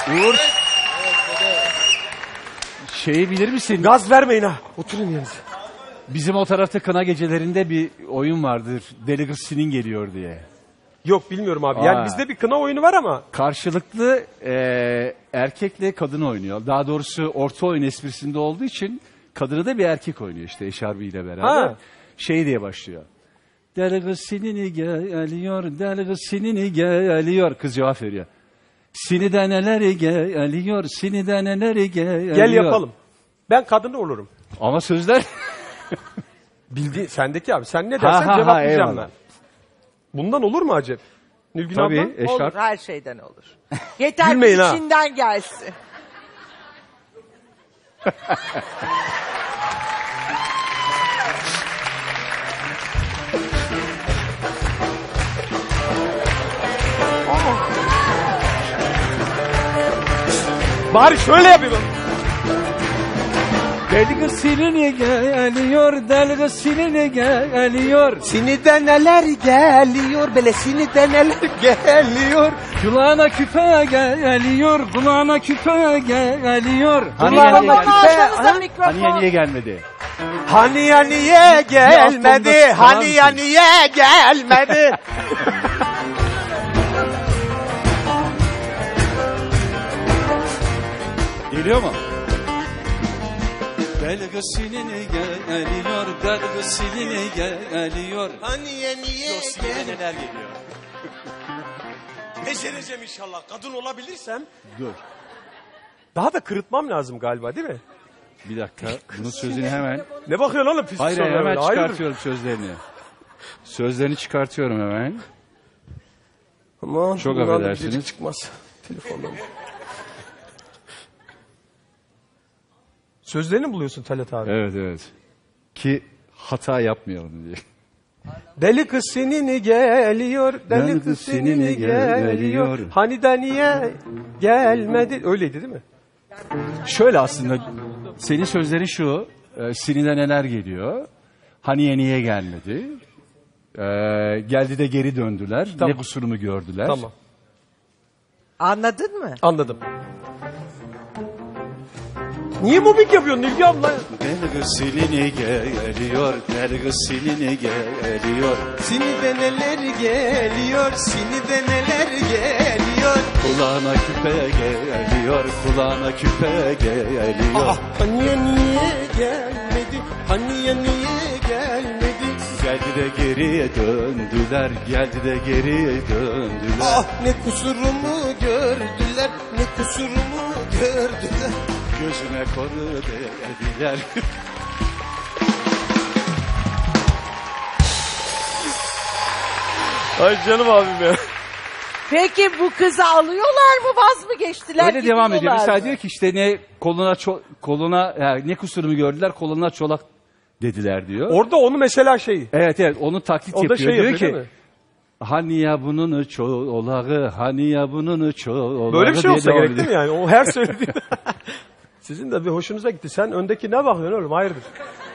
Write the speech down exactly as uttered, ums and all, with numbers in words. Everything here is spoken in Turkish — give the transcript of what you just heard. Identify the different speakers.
Speaker 1: Uğur. Şeyi bilir misin?
Speaker 2: Gaz vermeyin ha. Oturun yerinize.
Speaker 1: Bizim o tarafta kına gecelerinde bir oyun vardır. Deli kız senin geliyor diye.
Speaker 2: Yok bilmiyorum abi. Yani
Speaker 1: Aa.
Speaker 2: bizde bir kına oyunu var ama.
Speaker 1: Karşılıklı e, erkekle kadın oynuyor. Daha doğrusu orta oyun esprisinde olduğu için kadını da bir erkek oynuyor işte eşarbiyle beraber.
Speaker 2: Ha.
Speaker 1: Şey diye başlıyor. Deli kız senin geliyor, deli kız senin geliyor. Kız cevap veriyor. Seni de neler geliyor, seni de neler geliyor.
Speaker 2: Gel yapalım. Ben kadını olurum.
Speaker 1: Ama sözler...
Speaker 2: Bildiğin sendeki abi. Sen ne
Speaker 1: Ha,
Speaker 2: dersen
Speaker 1: ha, ha,
Speaker 2: cevaplayacağım
Speaker 1: eyvallah.
Speaker 2: ben. Bundan olur mu acep? Nilgün
Speaker 1: Tabii
Speaker 2: abla?
Speaker 1: eşarp.
Speaker 3: Olur, her şeyden olur. Yeter
Speaker 2: Gülmeyin
Speaker 3: ki
Speaker 2: ha.
Speaker 3: içinden gelsin.
Speaker 2: Bari şöyle yapayım.
Speaker 1: Deli kız senin geliyor, deli kız senin geliyor.
Speaker 2: Sinide neler geliyor, böyle sinide neler geliyor.
Speaker 1: Kulağına küpe geliyor, kulağına küpe geliyor. Hani
Speaker 2: Kulağına
Speaker 1: ya niye
Speaker 2: küpe-
Speaker 1: gelmedi?
Speaker 3: Açsanıza
Speaker 2: ha?
Speaker 3: mikrofon.
Speaker 1: Hani ya niye gelmedi?
Speaker 2: Hani ya niye gelmedi,
Speaker 1: Bir alt
Speaker 2: hani ya
Speaker 1: tonda
Speaker 2: niye gelmedi.
Speaker 1: Geliyor mu? Deli kız senin geliyor, deli kız senin geliyor.
Speaker 2: Hani ya niye
Speaker 1: Yok size neler geliyor?
Speaker 2: Becereceğim inşallah, kadın olabilirsem.
Speaker 1: Dur.
Speaker 2: Daha da kırıtmam lazım galiba değil mi?
Speaker 1: Bir dakika. Bunun sözünü hemen...
Speaker 2: Ne bakıyorsun oğlum pis
Speaker 1: Hayır hayır,
Speaker 2: sorulara
Speaker 1: hemen
Speaker 2: öyle? Hayırdır?
Speaker 1: çıkartıyorum sözlerini. Sözlerini çıkartıyorum hemen.
Speaker 2: Aman,
Speaker 1: Çok
Speaker 2: bundan da
Speaker 1: affedersiniz.
Speaker 2: biricik çıkmaz. Telefondan. Sözlerini mi buluyorsun Talat abi?
Speaker 1: Evet evet. Ki hata yapmayalım diye.
Speaker 2: Deli kız senin geliyor, deli,
Speaker 1: Deli
Speaker 2: kız
Speaker 1: kız
Speaker 2: senin
Speaker 1: senin
Speaker 2: geliyor.
Speaker 1: geliyor.
Speaker 2: Hani da niye gelmedi? Öyleydi değil mi?
Speaker 1: Şöyle aslında senin sözlerin şu. E, sinine neler geliyor? Hani niye gelmedi? E, geldi de geri döndüler.
Speaker 2: Tamam.
Speaker 1: Ne kusurumu gördüler.
Speaker 2: Tamam.
Speaker 3: Anladın mı?
Speaker 2: Anladım. Niye mobbing yapıyorsun Nilgün abla?
Speaker 1: Deli kız senin geliyor, deli kız senin geliyor.
Speaker 2: Sinide neler geliyor, sinide neler geliyor.
Speaker 1: Kulağına küpe geliyor, kulağına küpe geliyor.
Speaker 2: Ah, hani ya niye gelmedi, hani ya niye gelmedi.
Speaker 1: Geldi de geriye döndüler, geldi de geriye döndüler.
Speaker 2: Ah, ne kusurumu gördüler, ne kusurumu gördüler.
Speaker 1: Gözüme konu dediler.
Speaker 2: Ay canım abim ya.
Speaker 3: Peki bu kızı alıyorlar mı, vaz mı geçtiler?
Speaker 1: Öyle devam ediyor.
Speaker 3: gidiyorlar
Speaker 1: Mesela
Speaker 3: mı?
Speaker 1: diyor ki işte ne koluna ço- koluna yani ne kusurumu gördüler, koluna çolak dediler diyor.
Speaker 2: Orada onu mesela şey.
Speaker 1: Evet evet onu taklit
Speaker 2: O da
Speaker 1: yapıyor.
Speaker 2: şey
Speaker 1: diyor
Speaker 2: yapıyor
Speaker 1: ki
Speaker 2: değil mi?
Speaker 1: hani ya bunun çolağı, hani ya bunun çolağı.
Speaker 2: Böyle bir şey
Speaker 1: diye
Speaker 2: olsa
Speaker 1: devam
Speaker 2: gerek değil mi
Speaker 1: ediyor.
Speaker 2: yani? O her söylediğin. Sizin de bir hoşunuza gitti. Sen öndeki ne bakıyorsun oğlum? Hayırdır?